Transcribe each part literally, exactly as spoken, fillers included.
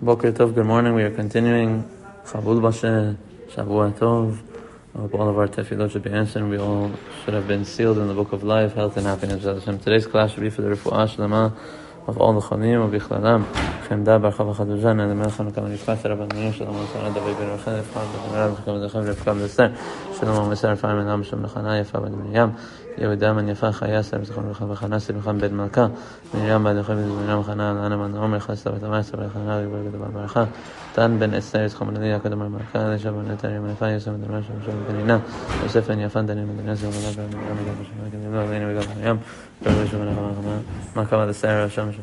Boker Tov, good morning. We are continuing Chabul Bashe, Shavua Tov. I hope all of our tefillot should be answered. We all should have been sealed in the book of life, health and happiness. Today's class should be for the refuah shlema of all the chalim, of Bichlalam, Chemda Bar Chava Chaduzhan, and the Melcham Kamal Yifkat, Rabban Meir, Shalom Al-Sarah, David Ben Rachel, Efchad, Rabban Chakam Zecham, Refkam D'Ester, Shalom Al-Mesar, Farim and Am Shem Lechana, Yefa Ben Miriam, Yehuda Ben Yefa, Chaya, Sarah Zecham Lecham, Bechana, Simcham Ben Malka, Miriam Ben Yecham, Miriam Chana, Ana Ben Omer, Chasta Ben Tamar, Sarah Chana, Yehuda Ben Barakha, Dan Ben Esther, Zecham Lecham, Yakad Ben Malka, Elisha Ben Etar, Yehuda Ben Yosef Ben Rash, Yosef Ben Ina, Yosef Ben Yafan, Daniel Ben Yosef Ben Yosef Ben Yosef Ben Yosef Ben Yosef Makama the Sarah Sham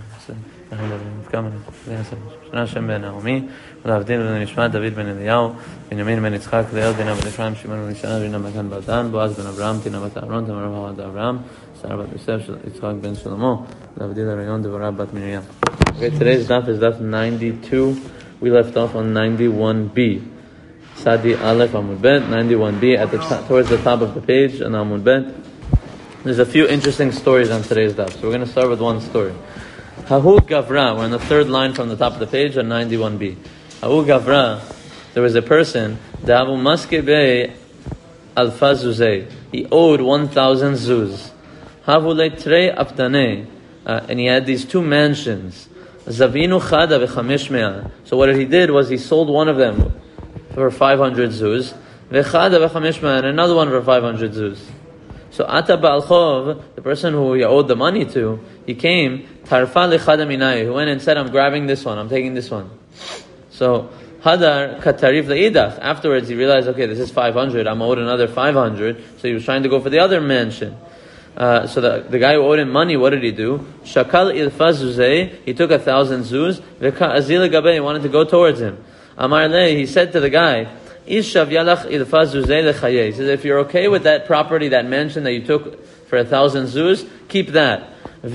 Hashem ben Naomi, Avdin ben Nishmat, David ben Eliyahu, Benjamin ben Yitzchak, Leel ben Abed Ephraim, Shimon ben Yishana, Rina ben Badan, Boaz ben Abraham, Tina bat Aaron, Tamar bat Abraham, Sarah bat Yosef, Yitzchak ben Shlomo, Avdin Arayon, Devorah bat Miriam. Okay, today's daf is daf ninety-two. We left off on ninety-one B. Sadi Aleph Amud Bet, ninety-one B, at the top, towards the top of the page, on Amud Bet. There's a few interesting stories on today's daf, so we're going to start with one story. Hahu Gavra, we're on the third line from the top of the page on ninety-one B. Hahu Gavra, there was a person, Davu Maskebe Alfa Zuzei. He owed one thousand zuz. Havu Leitre Aptane, and he had these two mansions. Zavinu Chada V'chamesh Mea. So what he did was he sold one of them for five hundred zuz, V'chada V'chamesh Mea, and another one for five hundred zuz. So Ata Ba'al Chov, the person who he owed the money to, he came, Tarfa Lechada Minai, who went and said, I'm grabbing this one, I'm taking this one. So Hadar Katarif Le'idach. Afterwards he realized, okay, this is five hundred, I'm owed another five hundred, so he was trying to go for the other mansion. Uh, so the, the guy who owed him money, what did he do? Shakal Ilfa Zuzei, he took a thousand zuz, Veka Azil Gabe, he wanted to go towards him. Amar Le, he said to the guy, he says, if you're okay with that property, that mansion that you took for a thousand zuz, keep that.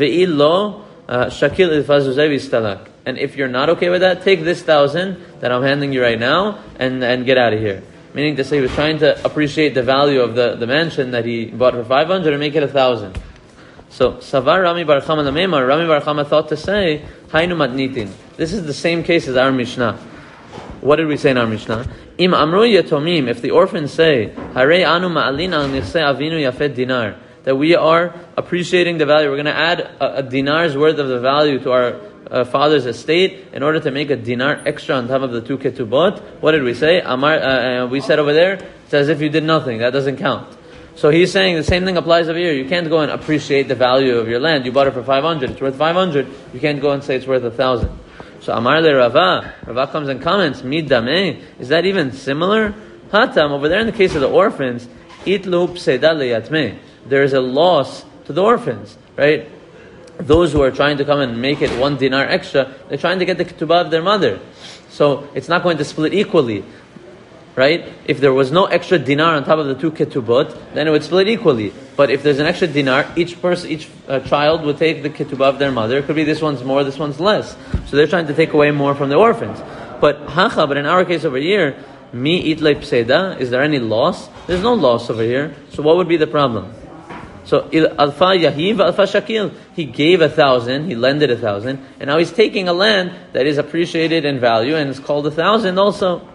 And if you're not okay with that, take this thousand that I'm handing you right now and, and get out of here. Meaning to say, he was trying to appreciate the value of the, the mansion that he bought for five hundred and make it a thousand. So, Savar Rami Bar Chama Lamemar, Rami Bar Chama thought to say, Hainu Matnitin. This is the same case as our Mishnah. What did we say in our Mishnah? Im amru yatomim, if the orphans say, Hare anu ma'alin al nirse avinu yafet dinar, that we are appreciating the value, we're going to add a, a dinar's worth of the value to our uh, father's estate in order to make a dinar extra on top of the two ketubot. What did we say? Amar, uh, uh, we said over there, it's as if you did nothing, that doesn't count. So he's saying the same thing applies over here. You can't go and appreciate the value of your land. You bought it for five hundred, it's worth five hundred, you can't go and say it's worth a thousand. So Amar le Rava, Rava comes and comments, Mid Dameh, is that even similar? Hatam, over there in the case of the orphans, Itlu Pseda leyatmeh, there is a loss to the orphans, right? Those who are trying to come and make it one dinar extra, they're trying to get the ketubah of their mother. So it's not going to split equally, right? If there was no extra dinar on top of the two ketubot, then it would split equally. But if there's an extra dinar, each person, each uh, child would take the ketubah of their mother. It could be this one's more, this one's less. So they're trying to take away more from the orphans. But hacha, but in our case over here, mi itle pseda, is there any loss? There's no loss over here. So what would be the problem? So alfa yahiv, alfa shakil. He gave a thousand, he lended a thousand, and now he's taking a land that is appreciated in value and it's called a thousand also.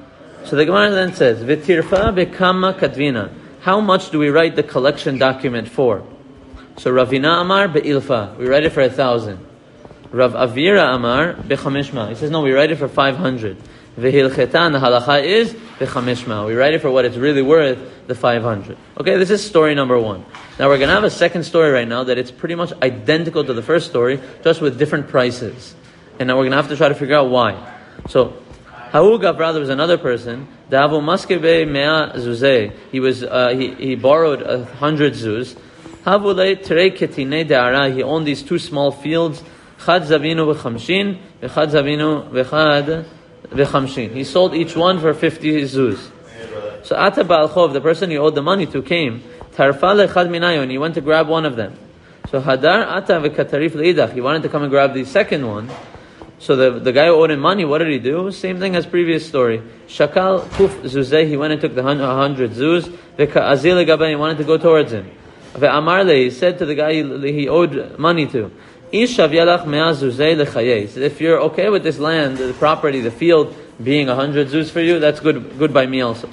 So the Gemara then says, V'tirfa bekama kadvina. How much do we write the collection document for? So Ravina Amar be'ilfa. We write it for a thousand. Rav Avira Amar bechamishma. He says, no, we write it for five hundred. V'hilchetan, the halacha is bechamishma. We write it for what it's really worth, the five hundred. Okay, this is story number one. Now we're going to have a second story right now that it's pretty much identical to the first story, just with different prices. And now we're going to have to try to figure out why. So, Hahu Gavra, there was another person. Davu Maskebe Mea Zuzei. He was uh, he he borrowed a hundred zuz. Havule Terei Ketine De'ara. He owned these two small fields. Chad Zavinu v'chamshin, v'chad Zavinu v'chad v'chamshin. He sold each one for fifty zuz. So Ata Ba'al Chov, the person he owed the money to, came. Tarfa lechad minayo, and he went to grab one of them. So Hadar Ata v'katarif leidach. He wanted to come and grab the second one. So the, the guy who owed him money, what did he do? Same thing as previous story. Shakal kuf zuzeh, he went and took the hundred zuz. V'ka azil gaben, he wanted to go towards him. Ve'amar le, he said to the guy he, he owed money to, If you're okay with this land, the property, the field being a hundred zuz for you, that's good good by me also.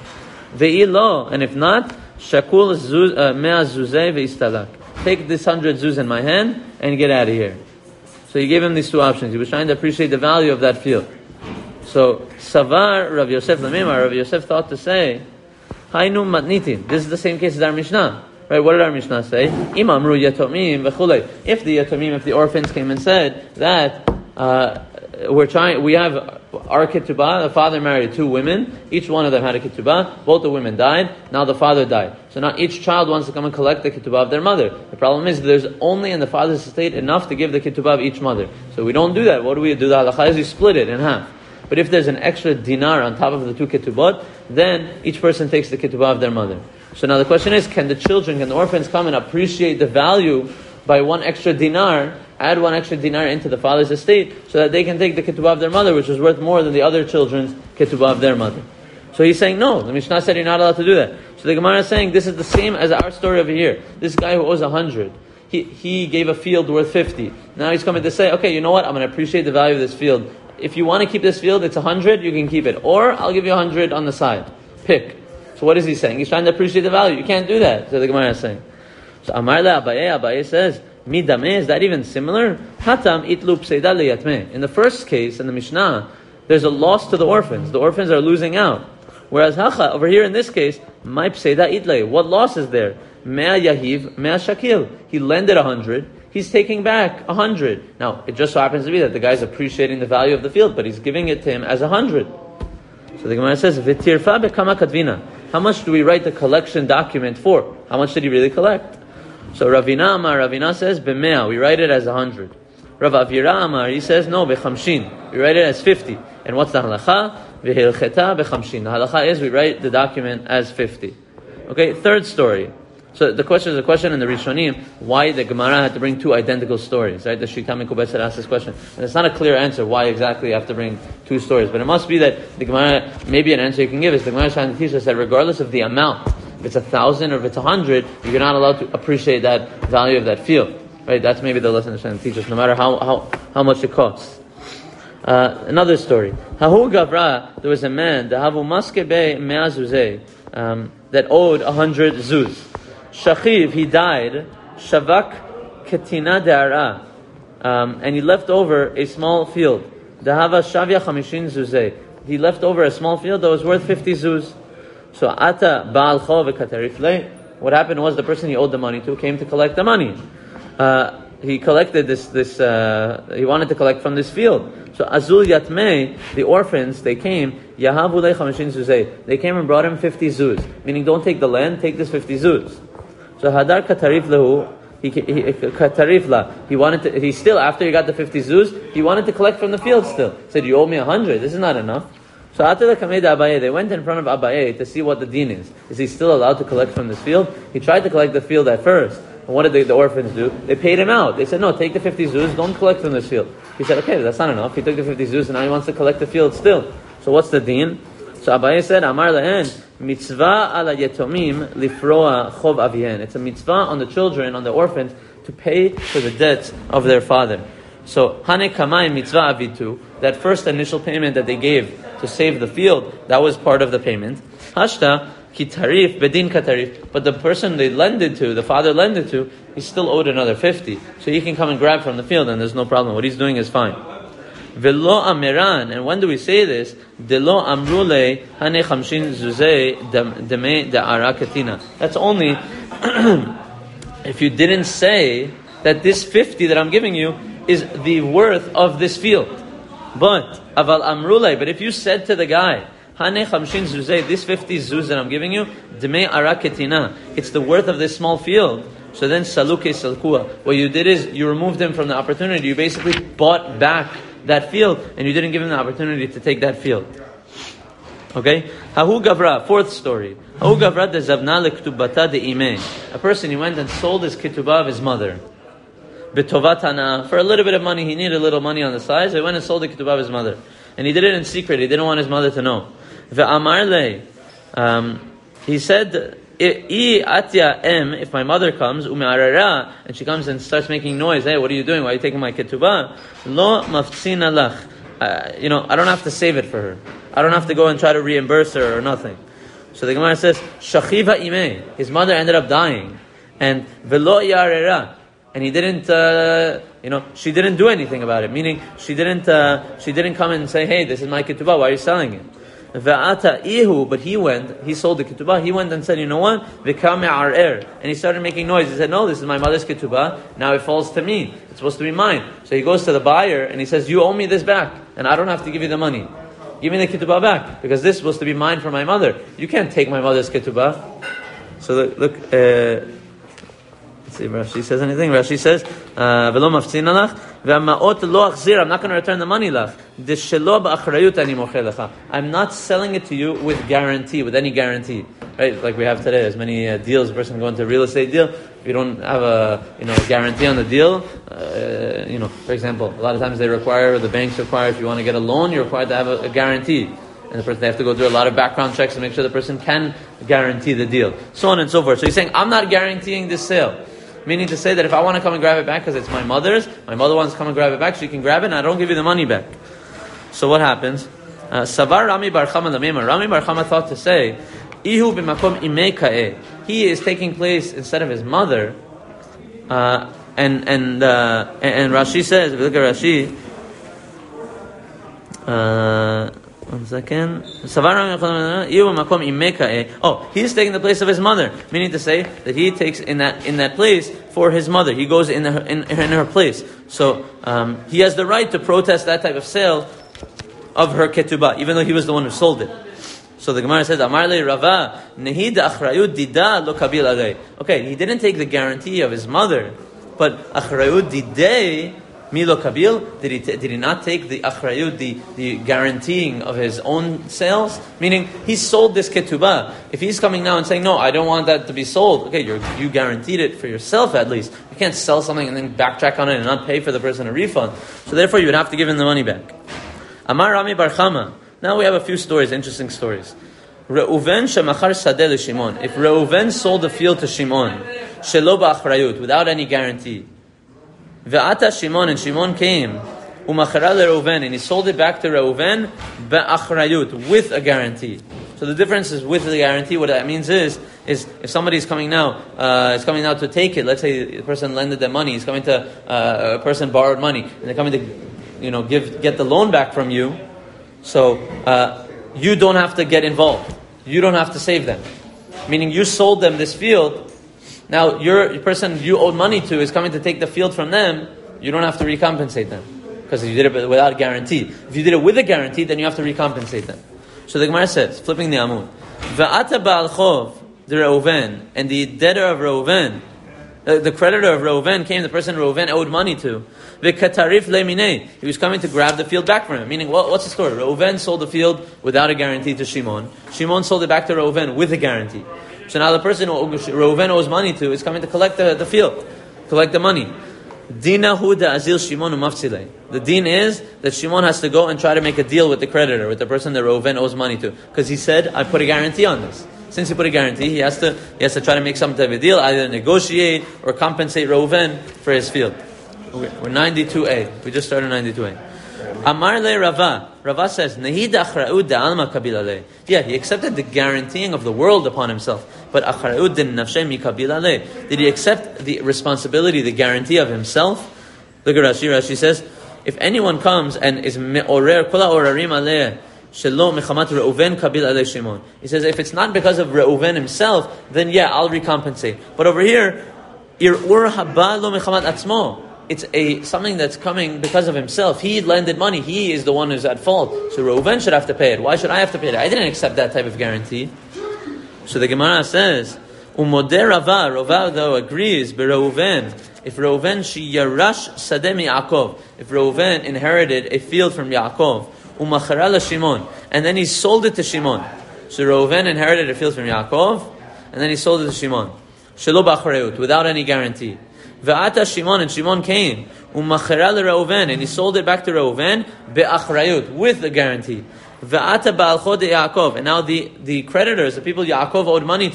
And if not, shakul mea zuzei veistalak. Take this hundred zuz in my hand and get out of here. So he gave him these two options. He was trying to appreciate the value of that field. So Savar Rav Yosef Lamimar, Rav Yosef thought to say, Hainu matnitin. This is the same case as our Mishnah. Right? What did our Mishnah say? Imamru yatomim v'chulei. If the yatomim, if the orphans came and said that uh, we're trying, we have our ketubah, the father married two women, each one of them had a ketubah, both the women died, now the father died. So now each child wants to come and collect the ketubah of their mother. The problem is there's only in the father's estate enough to give the ketubah of each mother. So we don't do that. What do we do? The halakha is we split it in half. But if there's an extra dinar on top of the two ketubot, then each person takes the ketubah of their mother. So now the question is, can the children, can the orphans come and appreciate the value by one extra dinar, add one extra dinar into the father's estate, so that they can take the ketubah of their mother, which is worth more than the other children's ketubah of their mother? So he's saying, no, the Mishnah said you're not allowed to do that. So the Gemara is saying, this is the same as our story over here. This guy who owes a hundred, he, he gave a field worth fifty. Now he's coming to say, okay, you know what, I'm going to appreciate the value of this field. If you want to keep this field, it's a hundred, you can keep it. Or I'll give you a hundred on the side. Pick. So what is he saying? He's trying to appreciate the value. You can't do that. So the Gemara is saying. So Amar le Abaye, Abaye says, Midame, is that even similar? Hatam itlu pseida leyatme. In the first case, in the Mishnah, there's a loss to the orphans. The orphans are losing out. Whereas Hacha, over here in this case, my pseida itle. What loss is there? Mea yahiv, mea shakil. He lended a hundred. He's taking back a hundred. Now, it just so happens to be that the guy's appreciating the value of the field, but he's giving it to him as a hundred. So the Gemara says, V'tirfa bekama kadvina. How much do we write the collection document for? How much did he really collect? So Ravina Amar, Ravina says, B'mea, we write it as a hundred. Rav Avira Amar, he says, no, B'chamshin. We write it as fifty. And what's the halacha? V'hilcheta B'chamshin. The halacha is we write the document as fifty. Okay, third story. So the question is a question in the Rishonim, why the Gemara had to bring two identical stories, right? The Shita Mikubetz had asked this question. And it's not a clear answer why exactly you have to bring two stories. But it must be that the Gemara, maybe an answer you can give is the Gemara is trying to teach us that regardless of the amount, if it's a thousand or if it's a hundred, you're not allowed to appreciate that value of that field. Right? That's maybe the lesson they're trying to teach us, no matter how, how, how much it costs. Uh, another story. Hahu Gavra, there was a man, the Havu Maskebe Mea Zuzeh, um, that owed a hundred zuz. Shachiv, he died, Shavak Ketina De'ara, um, and he left over a small field. Dahava Shavya Chamishin Zuzeh. He left over a small field that was worth fifty zuz. So Ata Baal Chov Katarifle. What happened was the person he owed the money to came to collect the money. Uh, he collected this, this uh, he wanted to collect from this field. So Azul Yatmei, the orphans, they came, Yahavu Le Chamishin Zuzeh. They came and brought him fifty zuz. Meaning, don't take the land, take this fifty zuz. So Hadar Katarif Lahu, he, he, Katarif La, he wanted to, he still, after he got the fifty zuz, he wanted to collect from the field still. He said, you owe me a hundred, this is not enough. So after the Kamei Abaye, they went in front of Abaye to see what the deen is. Is he still allowed to collect from this field? He tried to collect the field at first. And what did the, the orphans do? They paid him out. They said, no, take the fifty zuz, don't collect from this field. He said, okay, that's not enough. He took the fifty zuz and now he wants to collect the field still. So what's the deen? So Abaye said, Amar lehen, mitzvah ala yetomim lifroa chov avihen. It's a mitzvah on the children, on the orphans, to pay for the debts of their father. So, hane kamay mitzvah avitu, that first initial payment that they gave to save the field, that was part of the payment. Hashta, ki tarif, bedin katarif. But the person they lended to, the father lended to, he still owed another fifty. So he can come and grab from the field and there's no problem. What he's doing is fine. Velo amiran, and when do we say this? Delo amrule hane chamshin zuzeh deme de'ara katina. That's only if you didn't say that this fifty that I'm giving you is the worth of this field. But aval amrule, but if you said to the guy, hane chamshin zuzeh, this fifty zuz that I'm giving you, deme ara katina, it's the worth of this small field. So then saluke salkua. What you did is you removed him from the opportunity. You basically bought back that field, and you didn't give him the opportunity to take that field. Okay? Hahu Gavra, fourth story. Hahu Gavra de Zavna lektubata de imeh. A person, he went and sold his ketubah of his mother. Betovatana, for a little bit of money, he needed a little money on the side, so he went and sold the ketubah of his mother. And he did it in secret, he didn't want his mother to know. Ve'amar le, um, he said, If my mother comes, and she comes and starts making noise, hey, what are you doing? Why are you taking my ketubah? Lo maftsina lach. Uh, you know, I don't have to save it for her. I don't have to go and try to reimburse her or nothing. So the Gemara says, Shachiva imei. His mother ended up dying. And velo yarera. And he didn't, uh, you know, she didn't do anything about it. Meaning, she didn't, uh, she didn't come and say, hey, this is my ketubah, why are you selling it? Va'ata ihu, but he went, he sold the ketubah, he went and said, you know what? V'kame ar'er. And he started making noise. He said, no, this is my mother's ketubah, now it falls to me. It's supposed to be mine. So he goes to the buyer and he says, you owe me this back, and I don't have to give you the money. Give me the ketubah back, because this is supposed to be mine for my mother. You can't take my mother's ketubah. So look, look uh, let's see if Rashi says anything. Rashi says, "V'lo maftzin alach, ve'ma'ot lo achzir." I'm not going to return the money, lach. D'shelo ba'achrayut ani mocher lecha. I'm not selling it to you with guarantee, with any guarantee, right? Like we have today. There's many uh, deals. A person going to a real estate deal. If you don't have a you know a guarantee on the deal, uh, you know, for example, a lot of times they require, the banks require, if you want to get a loan, you're required to have a, a guarantee. And the person, they have to go through a lot of background checks to make sure the person can guarantee the deal, so on and so forth. So he's saying, I'm not guaranteeing this sale. Meaning to say that if I want to come and grab it back because it's my mother's, my mother wants to come and grab it back, she can grab it and I don't give you the money back. So what happens? Savar Rami Bar Chama Lamema. Rami Bar Chama thought to say, Ihu b'makom imei ka'eh. He is taking place instead of his mother. Uh, and and uh, and Rashi says, if you look at Rashi, uh, one second. Oh, he's taking the place of his mother, meaning to say that he takes in that in that place for his mother. He goes in her, in, in her place. So um, he has the right to protest that type of sale of her ketubah, even though he was the one who sold it. So the Gemara says, Amar le Rava, nehid achrayut dida lo kabil alei. Okay, he didn't take the guarantee of his mother, but achrayut didei milo kabil, did he t- did he not take the achrayut, the, the guaranteeing of his own sales? Meaning, he sold this ketubah. If he's coming now and saying, no, I don't want that to be sold, okay, you're, you guaranteed it for yourself at least. You can't sell something and then backtrack on it and not pay for the person a refund. So therefore, you would have to give him the money back. Amar Rami Bar Chama. Now we have a few stories, interesting stories. Reuven shemachar sadeh le Shimon. If Reuven sold the field to Shimon, shelo ba'achrayut, without any guarantee. Ve'ata Shimon, and Shimon came, umachara le Reuven, and he sold it back to Reuven ba'achrayut, with a guarantee. So the difference is with the guarantee. What that means is, is if somebody is coming now, uh, is coming now to take it. Let's say the person lended them money. He's coming to uh, a person borrowed money, and they're coming to, you know, give get the loan back from you. So uh, you don't have to get involved. You don't have to save them. Meaning you sold them this field. Now your person you owed money to is coming to take the field from them. You don't have to recompensate them because you did it without guarantee. If you did it with a guarantee, then you have to recompensate them. So the Gemara says, flipping the Amud, Va'ata ba'al chov, the Reuven, and the debtor of Reuven, uh, the creditor of Reuven came, the person Reuven owed money to. V'katarif le'minei, he was coming to grab the field back from him. Meaning, what, what's the story? Reuven sold the field without a guarantee to Shimon. Shimon sold it back to Reuven with a guarantee. So now the person who Reuven owes money to is coming to collect the, the field, collect the money. Dinahu da azil Shimon umaftzilei. The deen is that Shimon has to go and try to make a deal with the creditor, with the person that Reuven owes money to, because he said, "I put a guarantee on this." Since he put a guarantee, he has to he has to try to make some type of deal, either negotiate or compensate Reuven for his field. We're ninety-two A. We just started ninety-two A. Amar le Rava. Rava says, Nehid achra'ud da'alma kabil aleh. Yeah, he accepted the guaranteeing of the world upon himself. But achra'ud din nafshe mi kabil aleh. Did he accept the responsibility, the guarantee of himself? Look at Rashi. Rashi says, if anyone comes and is me'orer kula orarim aleh, shelo mechamat Reuven kabil aleh Shimon. He says, if it's not because of Reuven himself, then yeah, I'll recompensate. But over here, ir'ur haba lo mechamat atzmo. It's a something that's coming because of himself. He lended money. He is the one who's at fault. So Reuven should have to pay it. Why should I have to pay it? I didn't accept that type of guarantee. So the Gemara says, Umodeh Rava, Rava though agrees, Reuven, if Reuven she yarash sadeh mi Yaakov, if Reuven inherited a field from Yaakov, umachara la Shimon, and then he sold it to Shimon. So Reuven inherited a field from Yaakov, and then he sold it to Shimon. Shelo b'achrayut, without any guarantee. Ve'ata Shimon, and Shimon came, umachara le Reuven, and he sold it back to Reuven, be'achrayut, with the guarantee. Ve'ata ba'al chod Yaakov, and now the, the creditors, the people Yaakov owed money to,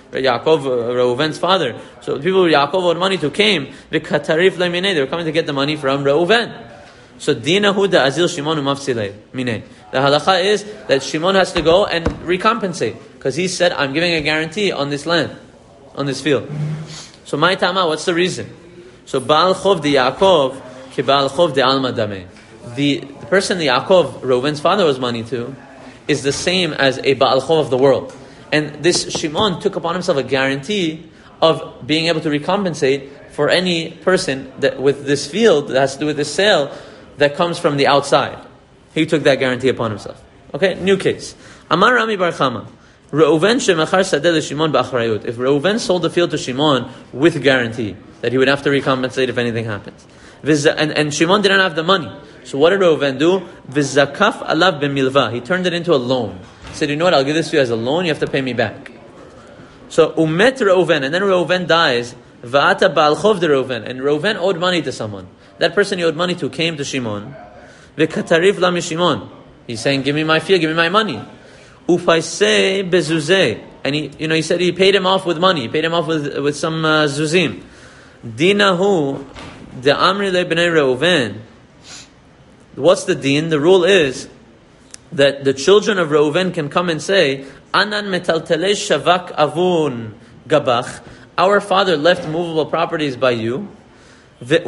Yaakov, uh, Reuven's father. So the people who Yaakov owed money to came, they were coming to get the money from Reuven. So Dina Huda Azil Shimon Umafsile Mine. The halacha is that Shimon has to go and recompensate because he said, "I'm giving a guarantee on this land, on this field." So my tama, what's the reason? So Baal Chov de Yaakov ki Baal Chov de Alma Dame. The the person the Yaakov, Reuven's father, owes money to, is the same as a Baal Chov of the world, and this Shimon took upon himself a guarantee of being able to recompensate for any person that with this field that has to do with this sale that comes from the outside. He took that guarantee upon himself. Okay, new case. Amar Rami Bar Chama, Reuven shemachar sadeh leShimon ba'achrayut. If Reuven sold the field to Shimon with guarantee that he would have to recompensate if anything happens, and, and Shimon didn't have the money, so what did Reuven do? V'zakaf alav b'milva. He turned it into a loan. He said, "You know what? I'll give this to you as a loan. You have to pay me back." So umet Reuven, and then Reuven dies. Va'ata ba'al chov de Reuven, and Reuven owed money to someone. That person he owed money to came to Shimon. V'katarif la mishimon. He's saying, "Give me my field, give me my money." Ufaisei bezuzei, and he, you know, he said he paid him off with money. He paid him off with with some uh, zuzim. Dinahu de amri le bnei Reuven. What's the din? The rule is that the children of Reuven can come and say, "Anan metaltelei shavak avun gabach." Our father left movable properties by you. And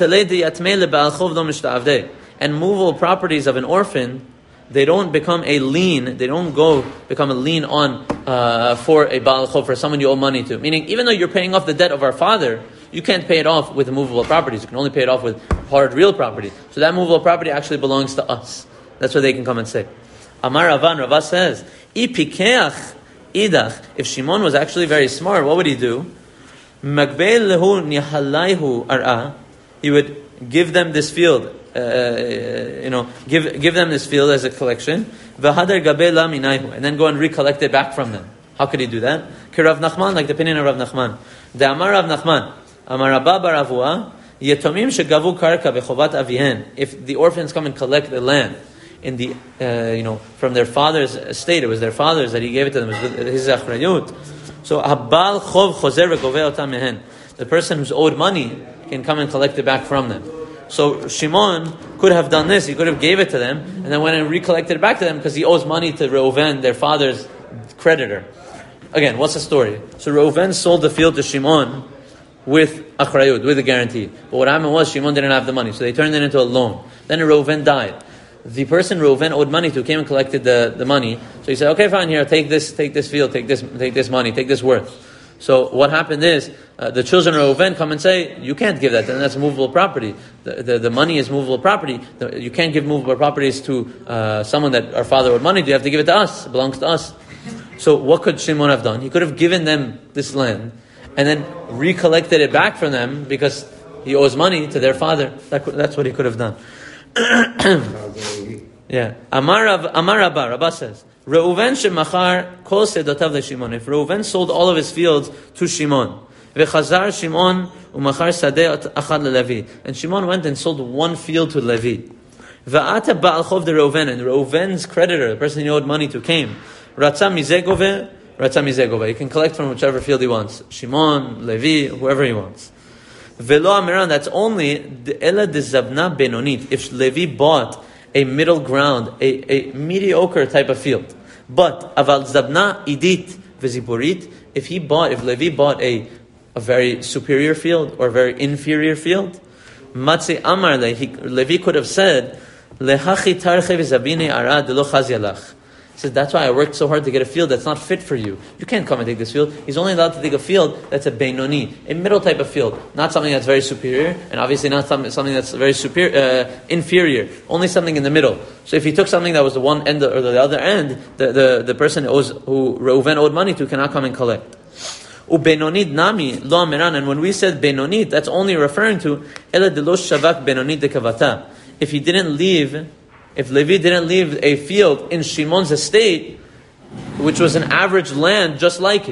movable properties of an orphan, they don't become a lien, they don't go become a lien on uh, for a Baal Chov, for someone you owe money to. Meaning, even though you're paying off the debt of our father, you can't pay it off with movable properties. You can only pay it off with hard, real property. So that movable property actually belongs to us. That's what they can come and say. Amar Ravan, Rava says, Ipikeach idach. If Shimon was actually very smart, what would he do? Magbei lehu nihalayhu ar'a. He would give them this field, uh, you know, give give them this field as a collection. V'hadar gabei la minayhu, and then go and recollect it back from them. How could he do that? Ki Rav Nachman, like the opinion of Rav Nachman. The Amar Rav Nachman, Amar Rabba bar Avua, yetomim shegavu karka bechovat avihen. If the orphans come and collect the land in the, uh, you know, from their father's estate, it was their father's that he gave it to them. It was his achrayut. So habal chov chozer v'govei otam mehen. The person who's owed money can come and collect it back from them. So Shimon could have done this. He could have gave it to them and then went and recollected it back to them because he owes money to Reuven, their father's creditor. Again, what's the story? So Reuven sold the field to Shimon with achrayut, with a guarantee. But what happened was Shimon didn't have the money, so they turned it into a loan. Then Reuven died. The person Reuven owed money to came and collected the, the money. So he said, "Okay, fine, here, take this, take this field, take this, take this money, take this worth." So what happened is, uh, the children of Reuven come and say, "You can't give that, then that's movable property. The, the, the money is movable property. The, you can't give movable properties to uh, someone that our father owed money to. You have to give it to us. It belongs to us." So what could Shimon have done? He could have given them this land and then recollected it back from them because he owes money to their father. That, that's what he could have done. Yeah. Amar Amar Rabba, Rabba says, Reuven shemachar kol sedotav leShimon. If Reuven sold all of his fields to Shimon, v'chazar Shimon umachar sadeh achad leLevi, and Shimon went and sold one field to Levi. V'ata ba'al chov de Reuven, and Reuven's creditor, the person he owed money to, came. Ratza mizegove, ratza mizegove. He can collect from whichever field he wants. Shimon, Levi, whoever he wants. Velo amiran, that's only the ela de zavna benonit. If Levi bought a middle ground, a, a mediocre type of field. But aval zabna idit v'ziburit, if he bought, if Levi bought a, a very superior field or a very inferior field, matze amar le, he, Levi could have said, lehachi tarche v'zabine ara de lo chazyalach. He says, that's why I worked so hard to get a field that's not fit for you. You can't come and take this field. He's only allowed to take a field that's a Beinoni, a middle type of field. Not something that's very superior, and obviously not something, something that's very superior, uh, inferior. Only something in the middle. So if he took something that was the one end or the other end, the, the, the person who, owes, who Reuven owed money to cannot come and collect. Ubenonid nami lo amiran, and when we said Benonid, that's only referring to Ela de lo shavak Benonid de kavata. If he didn't leave... If Levi didn't leave a field in Shimon's estate, which was an average land just like it,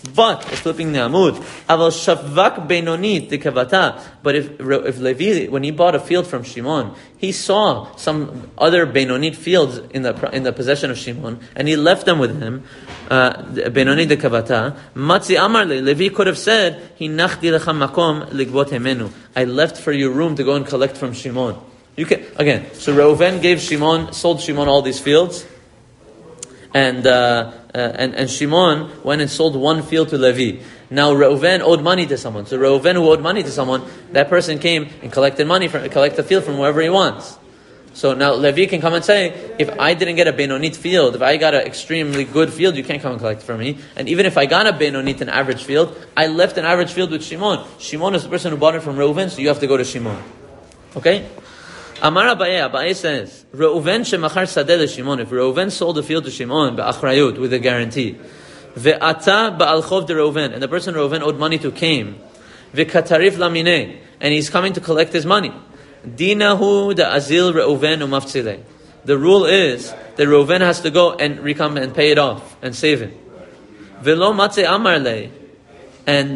But flipping the amud, aval shavak benonit dekavata. But if if Levi, when he bought a field from Shimon, he saw some other benonit fields in the in the possession of Shimon, and he left them with him. Benonit dekavata. Matzi amar le. Levi could have said, "Hinachti lecha makom ligbot hemenu." I left for you room to go and collect from Shimon. You can again. So Reuven gave Shimon, sold Shimon all these fields, and. Uh, Uh, and, and Shimon went and sold one field to Levi. Now Reuven owed money to someone. So Reuven who owed money to someone, that person came and collected money from, collect the field from wherever he wants. So now Levi can come and say, if I didn't get a Benonit field, if I got an extremely good field, you can't come and collect it from me. And even if I got a Benonit, an average field, I left an average field with Shimon. Shimon is the person who bought it from Reuven, so you have to go to Shimon. Okay? Amar Abaye, Abaye says, Reuven shemachar sadeh leShimon. If Reuven sold the field to Shimon, be'achrayut, with a guarantee, ve'ata ba'al chov de Reuven, and the person Reuven owed money to came, ve'katarif lamineh, and he's coming to collect his money. Dinahu da azil Reuven umaftzileh. The rule is that Reuven has to go and recome and pay it off and save it. Ve'lo matze amar le, and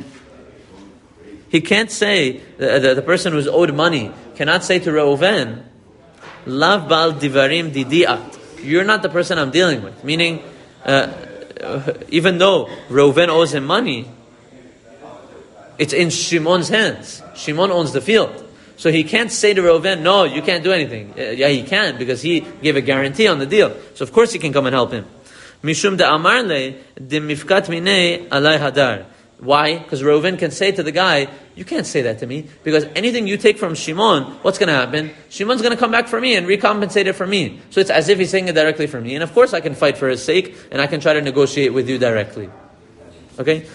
he can't say, the, the, the person who's owed money cannot say to Reuven, Lav bal divarim didiat. You're not the person I'm dealing with. Meaning, uh, even though Reuven owes him money, it's in Shimon's hands. Shimon owns the field. So he can't say to Reuven, no, you can't do anything. Uh, yeah, he can, because he gave a guarantee on the deal. So of course he can come and help him. Mishum de amar le, de mifkat minei alai hadar. Why? Because Reuven can say to the guy, you can't say that to me, because anything you take from Shimon, what's going to happen? Shimon's going to come back for me and recompensate it for me. So it's as if he's saying it directly for me. And of course I can fight for his sake, and I can try to negotiate with you directly. Okay?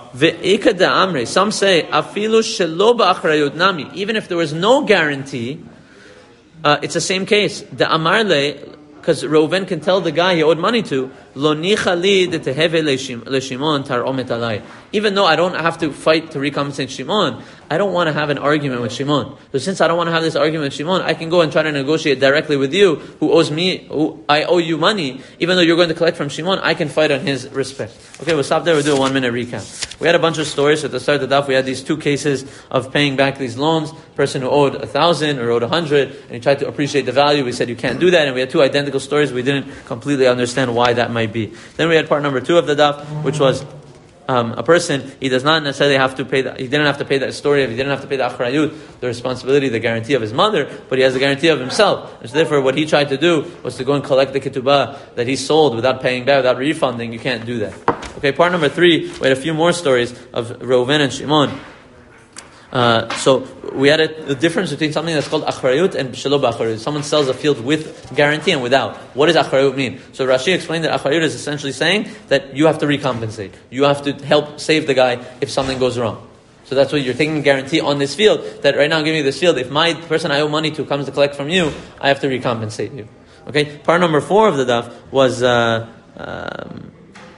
Some say, afilu shelo ba'achrayut nami. Even if there was no guarantee, uh, it's the same case. The amarle, because Reuven can tell the guy he owed money to, Lo nicha li de teheve leShimon taromet alai. Even though I don't have to fight to recompensate Shimon, I don't want to have an argument with Shimon. So since I don't want to have this argument with Shimon, I can go and try to negotiate directly with you, who owes me, who I owe you money. Even though you're going to collect from Shimon, I can fight on his respect. Okay, we'll stop there. We'll do a one minute recap. We had a bunch of stories at the start of the daf. We had these two cases of paying back these loans. Person who owed a thousand or owed a hundred, and he tried to appreciate the value. We said you can't do that, and we had two identical stories. We didn't completely understand why that might be. Then we had part number two of the daf, which was um, a person, he does not necessarily have to pay that, he didn't have to pay that story of, he didn't have to pay the achrayut, the responsibility, the guarantee of his mother, but he has the guarantee of himself. And so therefore what he tried to do was to go and collect the ketubah that he sold without paying back, without refunding. You can't do that. Okay, part number three, we had a few more stories of Reuven and Shimon. Uh, so we had a, a difference between something that's called achrayut and shelo b'achrayut. Someone sells a field with guarantee and without. What does achrayut mean? So Rashi explained that achrayut is essentially saying that you have to recompensate. You have to help save the guy if something goes wrong. So that's what you're taking a guarantee on this field, that right now I'm giving you this field. If my person I owe money to comes to collect from you, I have to recompensate you. Okay? Part number four of the daf was... Uh, um,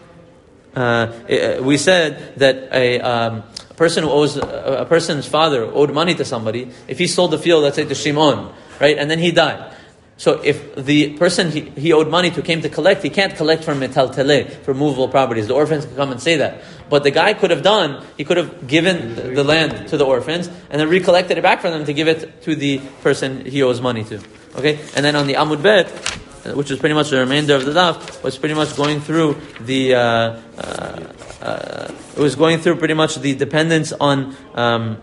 uh, we said that a... Um, person who owes, a, a person's father owed money to somebody, if he sold the field, let's say to Shimon, right, and then he died. So if the person he, he owed money to came to collect, he can't collect from metaltele, from movable properties. The orphans can come and say that. But the guy could have done, he could have given the, the land to the orphans, and then recollected it back from them to give it to the person he owes money to. Okay? And then on the Amud Bet, which is pretty much the remainder of the daf, was pretty much going through the, uh, uh, uh, it was going through pretty much the dependence on, um,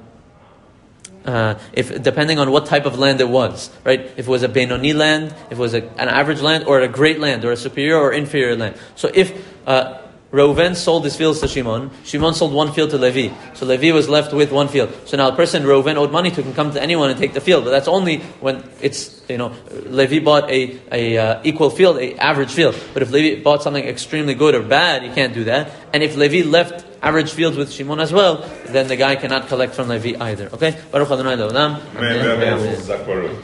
uh, if depending on what type of land it was, right? If it was a Benoni land, if it was a, an average land, or a great land, or a superior or inferior land. So if uh, Reuven sold his fields to Shimon, Shimon sold one field to Levi, so Levi was left with one field. So now a person Reuven owed money to can come to anyone and take the field, but that's only when it's, you know, Levi bought a, a uh, equal field, a average field. But if Levi bought something extremely good or bad, you can't do that. And if Levi left average fields with Shimon as well, then the guy cannot collect from Levi either. Okay? Baruch Adonai Le'olam. Amen.